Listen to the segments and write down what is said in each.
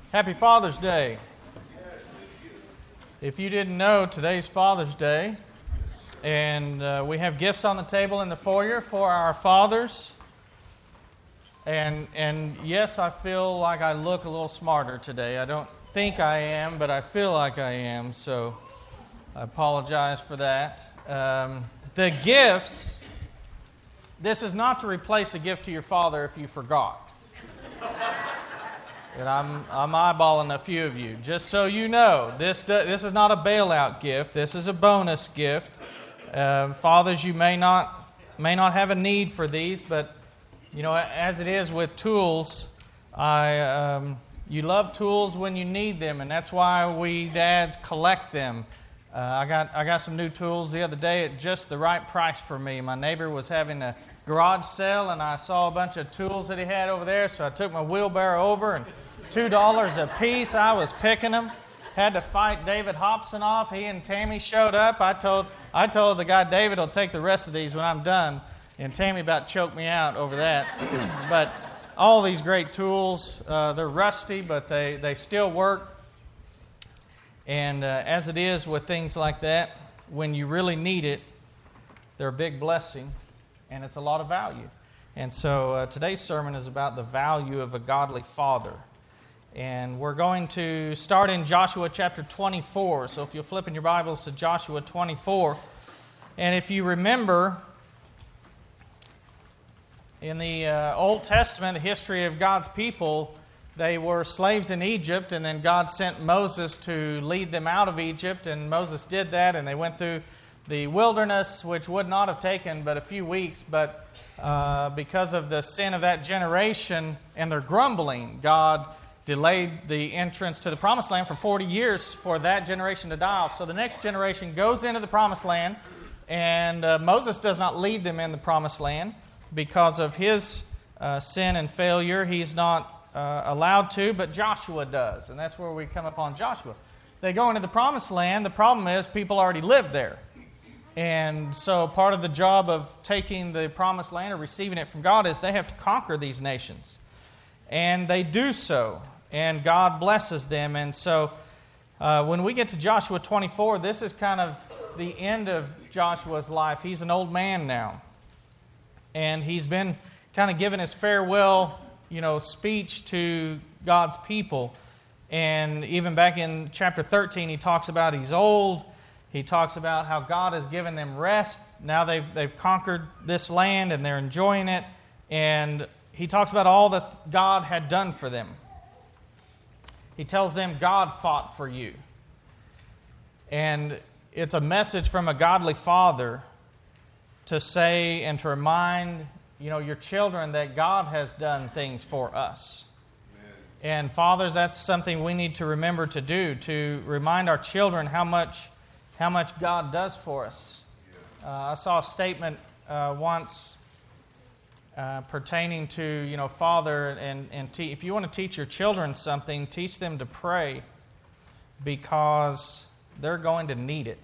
Happy Father's Day. If you didn't know, today's Father's Day, and we have gifts on the table in the foyer for our fathers. And yes, I feel like I look a little smarter today. I don't think I am, but I feel like I am, so I apologize for that. The gifts, this is not to replace a gift to your father if you forgot. And I'm eyeballing a few of you. Just so you know, this is not a bailout gift. This is a bonus gift. Fathers, you may not have a need for these, but you know, as it is with tools, you love tools when you need them, and that's why we dads collect them. I got some new tools the other day at just the right price for me. My neighbor was having a garage sale, and I saw a bunch of tools that he had over there, so I took my wheelbarrow over, and $2 a piece, I was picking them. Had to fight David Hobson off. He and Tammy showed up. I told the guy David will take the rest of these when I'm done, and Tammy about choked me out over that. But all these great tools, they're rusty, but they still work. And as it is with things like that, when you really need it, they're a big blessing, and it's a lot of value. And so today's sermon is about the value of a godly father. And we're going to start in Joshua chapter 24. So if you'll flip in your Bibles to Joshua 24. And if you remember, in the Old Testament, the history of God's people, they were slaves in Egypt, and then God sent Moses to lead them out of Egypt, and Moses did that, and they went through the wilderness, which would not have taken but a few weeks, but because of the sin of that generation and their grumbling, God delayed the entrance to the Promised Land for 40 years for that generation to die off. So the next generation goes into the Promised Land, and Moses does not lead them in the Promised Land because of his sin and failure. He's not allowed to, but Joshua does, and that's where we come upon Joshua. They go into the Promised Land. The problem is people already lived there. And so part of the job of taking the Promised Land or receiving it from God is they have to conquer these nations. And they do so, and God blesses them. And so when we get to Joshua 24, this is kind of the end of Joshua's life. He's an old man now, and he's been kind of giving his farewell, speech to God's people. And even back in chapter 13, he talks about he's old. He talks about how God has given them rest. Now they've conquered this land, and they're enjoying it. And he talks about all that God had done for them. He tells them God fought for you. And it's a message from a godly father to say and to remind, your children that God has done things for us. Amen. And fathers, that's something we need to remember to do, to remind our children how much God does for us. I saw a statement once pertaining to, father, and if you want to teach your children something, teach them to pray, because they're going to need it.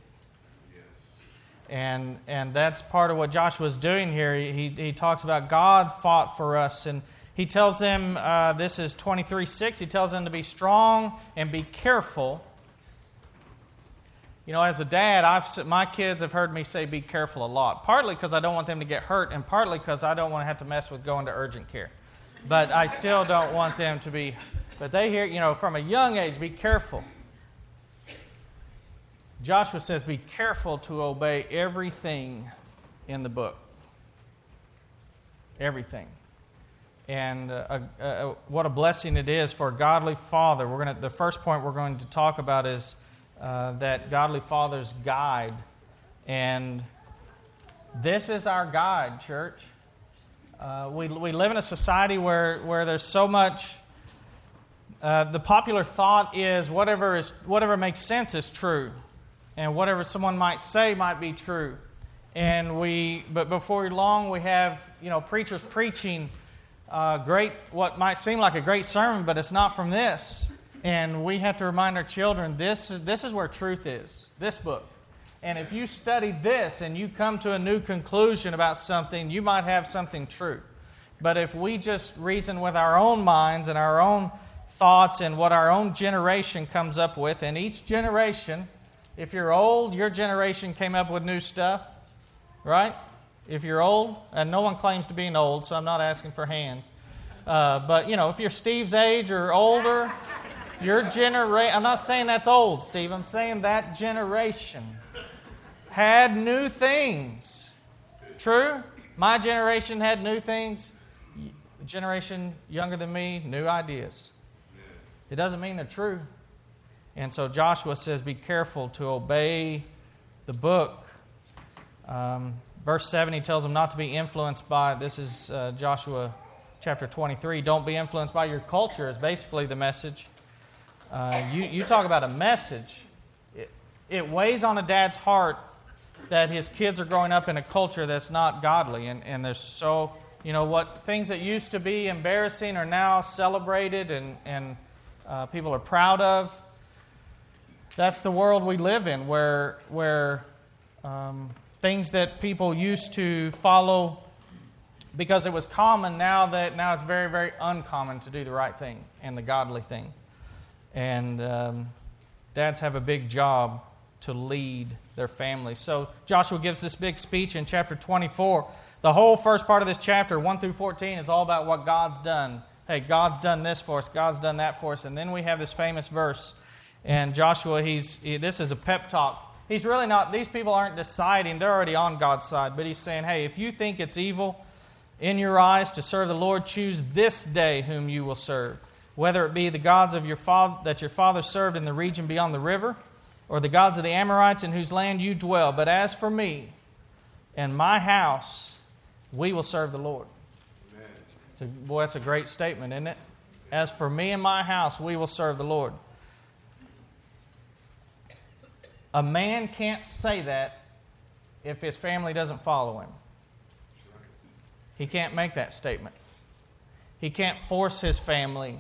And that's part of what Joshua's doing here. He talks about God fought for us, and he tells them, this is 23:6, he tells them to be strong and be careful. As a dad, my kids have heard me say be careful a lot, partly because I don't want them to get hurt, and partly because I don't want to have to mess with going to urgent care. But I still don't want them to be, but they hear, from a young age, be careful. Joshua says, be careful to obey everything in the book. Everything. And what a blessing it is for a godly father. The first point we're going to talk about is that godly father's guide. And this is our guide, church. We live in a society where there's so much. The popular thought is whatever makes sense is true. And whatever someone might say might be true. But before long we have, preachers preaching what might seem like a great sermon, but it's not from this. And we have to remind our children, this is where truth is, this book. And if you study this and you come to a new conclusion about something, you might have something true. But if we just reason with our own minds and our own thoughts and what our own generation comes up with. And each generation, if you're old, your generation came up with new stuff, right? If you're old, and no one claims to be old, so I'm not asking for hands. But, if you're Steve's age or older, your generation, I'm not saying that's old, Steve. I'm saying that generation had new things. True? My generation had new things. The generation younger than me, new ideas. It doesn't mean they're true. And so Joshua says, be careful to obey the book. Verse 7, he tells them not to be influenced by, this is Joshua chapter 23, don't be influenced by your culture is basically the message. You talk about a message. It weighs on a dad's heart that his kids are growing up in a culture that's not godly. And there's so, what things that used to be embarrassing are now celebrated and people are proud of. That's the world we live in, where things that people used to follow because it was common, now it's very, very uncommon to do the right thing and the godly thing. And dads have a big job to lead their families. So Joshua gives this big speech in chapter 24. The whole first part of this chapter, 1 through 14, is all about what God's done. Hey, God's done this for us. God's done that for us. And then we have this famous verse. And Joshua, this is a pep talk. He's really not, these people aren't deciding. They're already on God's side. But he's saying, hey, if you think it's evil in your eyes to serve the Lord, choose this day whom you will serve. Whether it be the gods of your father that your father served in the region beyond the river, or the gods of the Amorites in whose land you dwell. But as for me and my house, we will serve the Lord. Boy, that's a great statement, isn't it? As for me and my house, we will serve the Lord. A man can't say that if his family doesn't follow him. He can't make that statement. He can't force his family.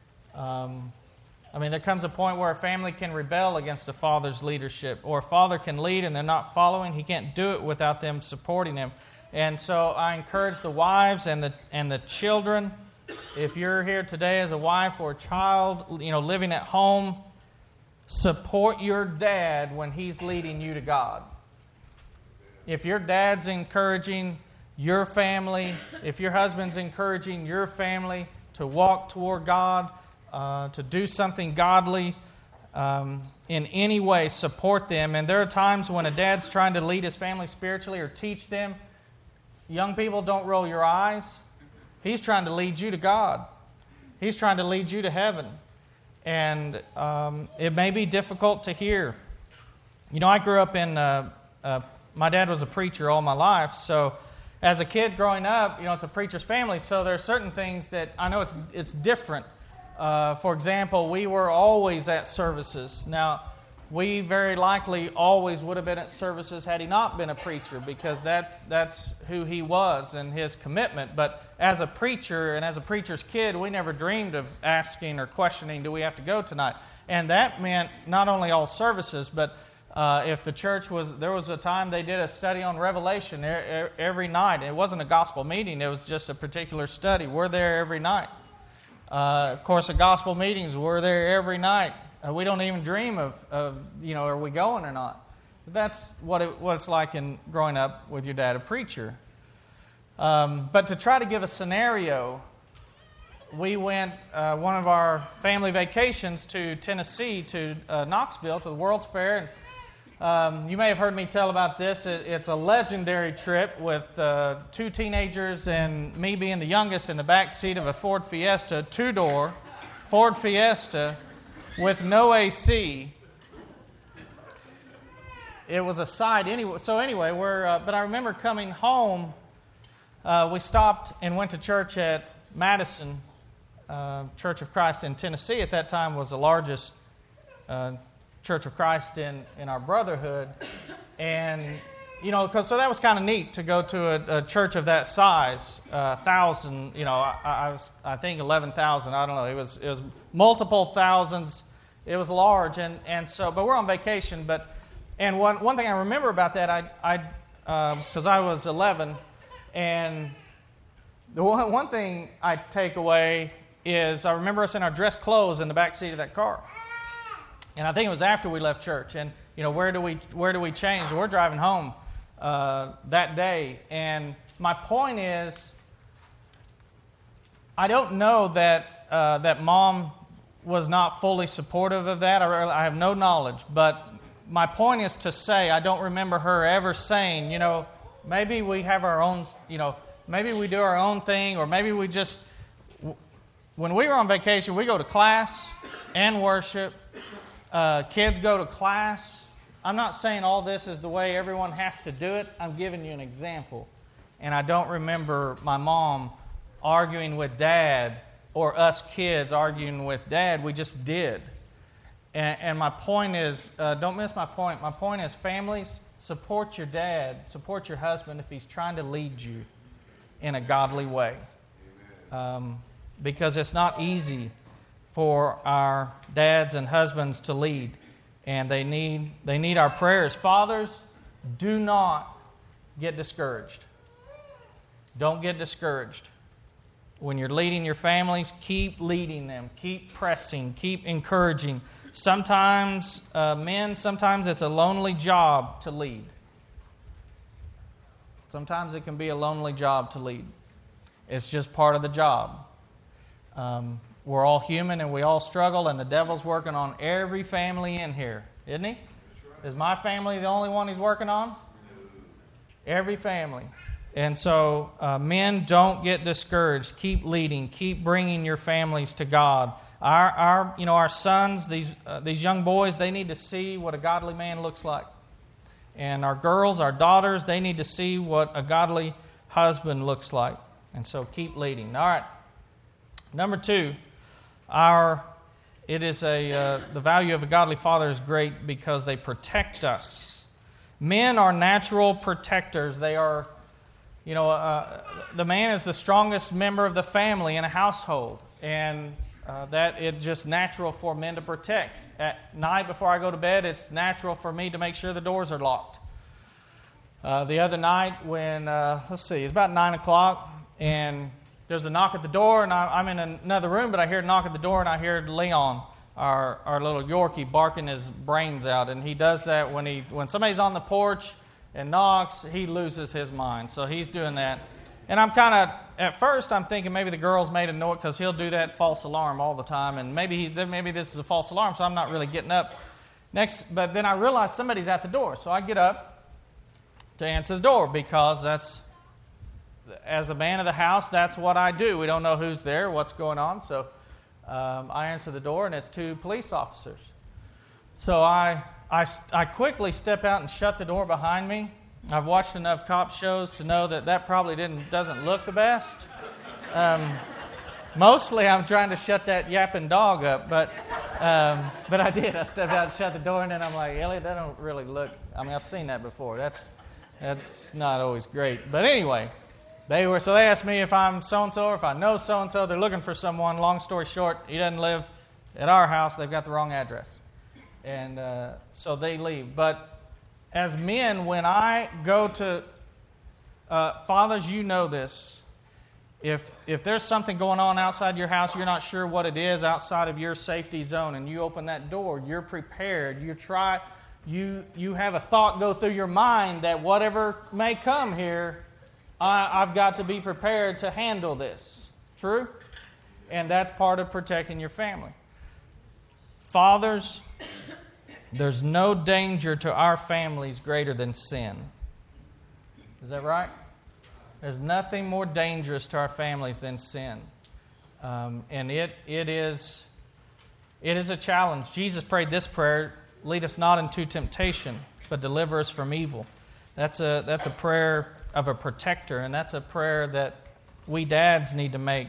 There comes a point where a family can rebel against a father's leadership, or a father can lead and they're not following. He can't do it without them supporting him. And so I encourage the wives and the children. If you're here today as a wife or a child, living at home, support your dad when he's leading you to God. If your dad's encouraging your family, if your husband's encouraging your family to walk toward God, to do something godly, in any way, support them. And there are times when a dad's trying to lead his family spiritually or teach them. Young people, don't roll your eyes. He's trying to lead you to God. He's trying to lead you to heaven. And it may be difficult to hear. I grew up in, my dad was a preacher all my life. So as a kid growing up, it's a preacher's family. So there are certain things that I know it's different. For example, we were always at services. Now, we very likely always would have been at services had he not been a preacher, because that's who he was and his commitment. But as a preacher and as a preacher's kid, we never dreamed of asking or questioning, do we have to go tonight? And that meant not only all services, but if the church there was a time they did a study on Revelation every night. It wasn't a gospel meeting, it was just a particular study. We're there every night. Of course, the gospel meetings, we're there every night. We don't even dream of are we going or not? But that's what it's like in growing up with your dad, a preacher. But to try to give a scenario, we went one of our family vacations to Tennessee, to Knoxville, to the World's Fair. And you may have heard me tell about this. It's a legendary trip with 2 teenagers and me being the youngest in the back seat of a Ford Fiesta, 2-door Ford Fiesta with no AC. It was a sight anyway. So anyway, but I remember coming home. We stopped and went to church at Madison Church of Christ in Tennessee. At that time was the largest Church of Christ in our brotherhood. And, so that was kind of neat to go to a church of that size, 1,000, I think 11,000, I don't know. It was multiple thousands. It was large. And so, but we're on vacation. And one thing I remember about that, because I was 11, and the one thing I take away is I remember us in our dress clothes in the back seat of that car. And I think it was after we left church. And, where do we change? We're driving home that day. And my point is, I don't know that that Mom was not fully supportive of that. I have no knowledge. But my point is to say, I don't remember her ever saying, maybe we have our own, maybe we do our own thing, or maybe we just, when we were on vacation, we go to class and worship. Kids go to class. I'm not saying all this is the way everyone has to do it. I'm giving you an example. And I don't remember my mom arguing with Dad or us kids arguing with Dad. We just did. And my point is, don't miss my point. My point is, families, support your dad, support your husband if he's trying to lead you in a godly way. Because it's not easy for our dads and husbands to lead, and they need our prayers. Fathers, do not get discouraged. Don't get discouraged. When you're leading your families, keep leading them, keep pressing, keep encouraging. Sometimes, sometimes it's a lonely job to lead. Sometimes it can be a lonely job to lead. It's just part of the job. We're all human and we all struggle, and the devil's working on every family in here, isn't he? Right. Is my family the only one he's working on? No. Every family. And so, men, don't get discouraged. Keep leading. Keep bringing your families to God. Our sons, these young boys, they need to see what a godly man looks like. And our girls, our daughters, they need to see what a godly husband looks like. And so, keep leading. All right. Number 2. The value of a godly father is great because they protect us. Men are natural protectors. They are, the man is the strongest member of the family in a household, and that it's just natural for men to protect. At night before I go to bed, it's natural for me to make sure the doors are locked. The other night when, it's about 9 o'clock, and there's a knock at the door, and I'm in another room, but I hear a knock at the door, and I hear Leon, our little Yorkie, barking his brains out. And he does that when somebody's on the porch and knocks, he loses his mind. So he's doing that. And at first I'm thinking maybe the girls made a noise, because he'll do that false alarm all the time, and maybe this is a false alarm, so I'm not really getting up. But then I realize somebody's at the door, so I get up to answer the door, because as a man of the house, that's what I do. We don't know who's there, what's going on. So I answer the door, and it's 2 police officers. So I quickly step out and shut the door behind me. I've watched enough cop shows to know that probably doesn't look the best. Mostly I'm trying to shut that yapping dog up, but I did. I stepped out and shut the door, and then I'm like, Elliot, that don't really look... I've seen that before. That's not always great. But anyway... They asked me if I'm so-and-so or if I know so-and-so. They're looking for someone. Long story short, he doesn't live at our house. They've got the wrong address. And so they leave. But as men, when I go to... fathers, you know this. If there's something going on outside your house, you're not sure what it is outside of your safety zone, and you open that door, you're prepared. You have a thought go through your mind that whatever may come here... I've got to be prepared to handle this. True? And that's part of protecting your family. Fathers, there's no danger to our families greater than sin. Is that right? There's nothing more dangerous to our families than sin. And it is a challenge. Jesus prayed this prayer, lead us not into temptation, but deliver us from evil. That's a prayer of a protector, and that's a prayer that we dads need to make.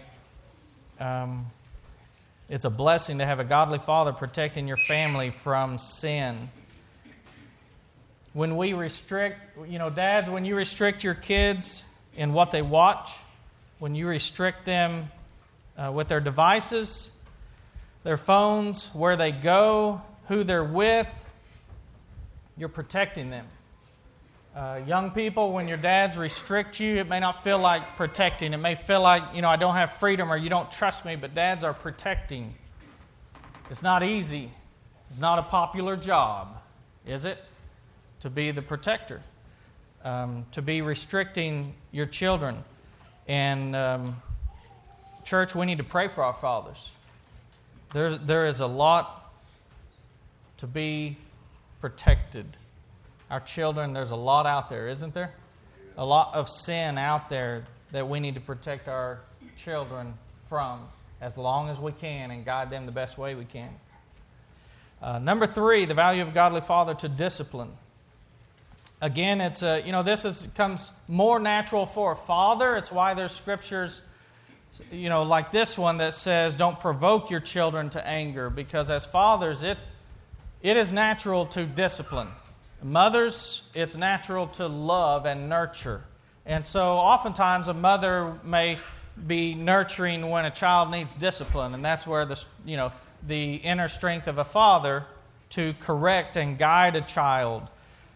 It's a blessing to have a godly father protecting your family from sin. When we restrict, dads, when you restrict your kids in what they watch, when you restrict them with their devices, their phones, where they go, who they're with, you're protecting them. Young people, when your dads restrict you, it may not feel like protecting. It may feel like, I don't have freedom or you don't trust me, but dads are protecting. It's not easy. It's not a popular job, is it? To be the protector, to be restricting your children. And church, we need to pray for our fathers. There is a lot to be protected. Our children, there's a lot out there, isn't there? A lot of sin out there that we need to protect our children from as long as we can and guide them the best way we can. Number 3, the value of a godly father to discipline. Again, it's comes more natural for a father. It's why there's scriptures, like this one that says, "Don't provoke your children to anger," because as fathers, it is natural to discipline. Mothers, it's natural to love and nurture. And so oftentimes a mother may be nurturing when a child needs discipline, and that's where the inner strength of a father to correct and guide a child,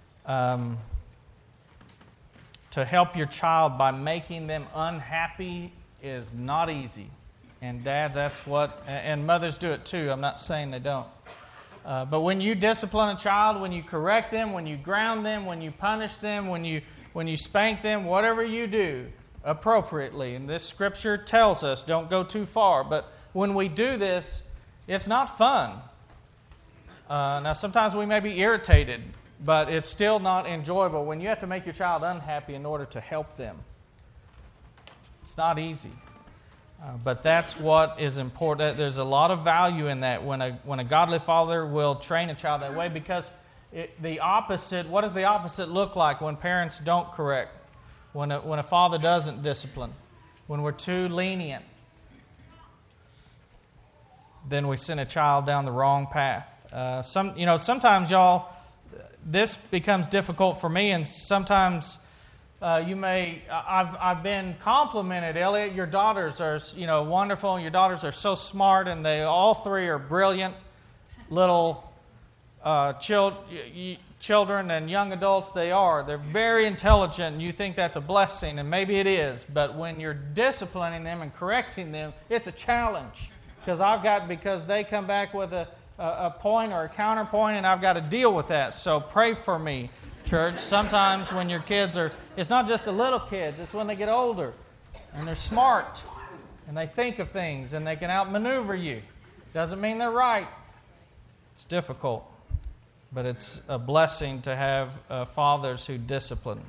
to help your child by making them unhappy is not easy. And dads, and mothers do it too. I'm not saying they don't. But when you discipline a child, when you correct them, when you ground them, when you punish them, when you spank them, whatever you do appropriately, and this scripture tells us don't go too far, but when we do this, it's not fun. Now sometimes we may be irritated, but it's still not enjoyable when you have to make your child unhappy in order to help them. It's not easy. But that's what is important. There's a lot of value in that when a godly father will train a child that way, because what does the opposite look like when parents don't correct? When a father doesn't discipline? When we're too lenient? Then we send a child down the wrong path. Sometimes, y'all, this becomes difficult for me, and sometimes I've been complimented, Elliot, your daughters are, wonderful. Your daughters are so smart, and they all 3 are brilliant little children and young adults. They're very intelligent, and you think that's a blessing, and maybe it is. But when you're disciplining them and correcting them, it's a challenge, because they come back with a point or a counterpoint, and I've got to deal with that. So pray for me, church. Sometimes when your kids it's not just the little kids, it's when they get older and they're smart and they think of things and they can outmaneuver you. Doesn't mean they're right. It's difficult, but it's a blessing to have fathers who discipline.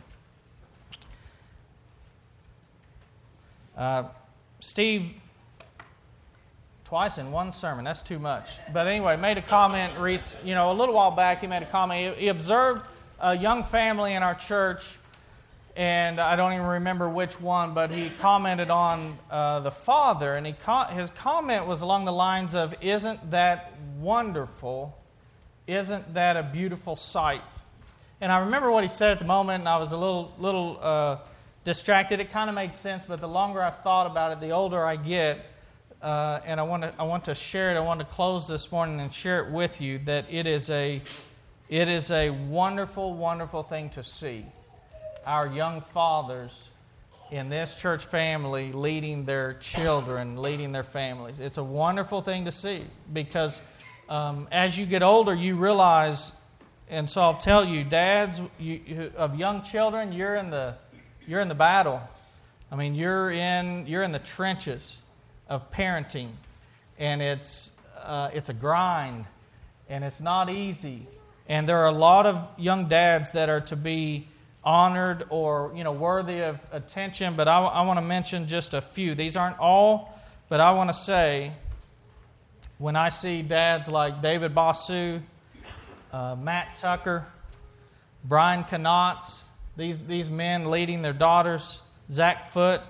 Steve, twice in one sermon, that's too much. But anyway, made a comment, Reese, a little while back, he made a comment. He observed a young family in our church, and I don't even remember which one, but he commented on the father, and his comment was along the lines of, "Isn't that wonderful? Isn't that a beautiful sight?" And I remember what he said at the moment, and I was a little distracted. It kind of made sense, but the longer I've thought about it, the older I get, and I want to share it. I want to close this morning and share it with you, that it is a wonderful, wonderful thing to see our young fathers in this church family leading their children, leading their families. It's a wonderful thing to see, because as you get older, you realize, and so I'll tell you, dads of young children, you're in the battle. I mean, you're in the trenches of parenting, and it's a grind, and it's not easy. And there are a lot of young dads that are to be honored or worthy of attention, but I want to mention just a few. These aren't all, but I want to say, when I see dads like David Basu, Matt Tucker, Brian Knotts, these men leading their daughters, Zach Foote,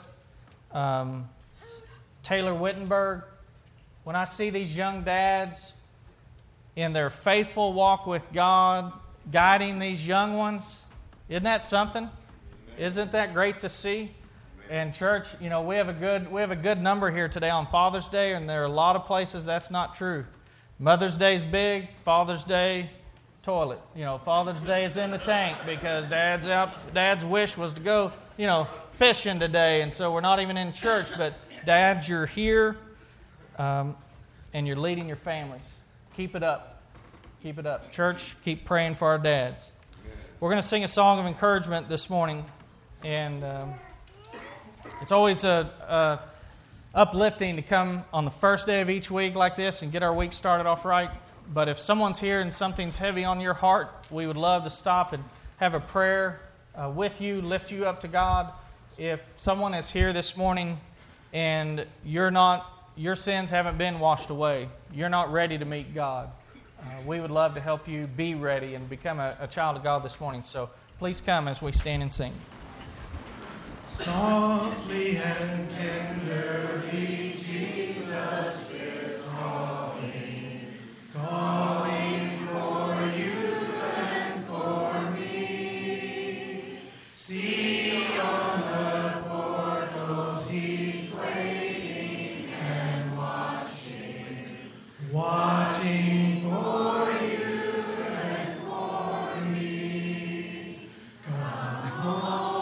Taylor Wittenberg, when I see these young dads in their faithful walk with God, guiding these young ones, isn't that something? Isn't that great to see? And church, we have a good number here today on Father's Day, and there are a lot of places that's not true. Mother's Day is big, Father's Day toilet. Father's Day is in the tank because Dad's wish was to go, fishing today, and so we're not even in church. But dads, you're here, and you're leading your families. Keep it up. Keep it up. Church, keep praying for our dads. We're going to sing a song of encouragement this morning, and it's always uplifting to come on the first day of each week like this and get our week started off right. But if someone's here and something's heavy on your heart, we would love to stop and have a prayer with you, lift you up to God. If someone is here this morning and your sins haven't been washed away, you're not ready to meet God, we would love to help you be ready and become a child of God this morning. So please come as we stand and sing. Softly and tenderly, Jesus is calling, calling for you and for me. See on the portals, He's waiting and watching, watching for you and for me. Come home.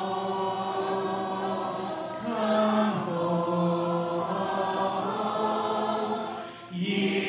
Yeah.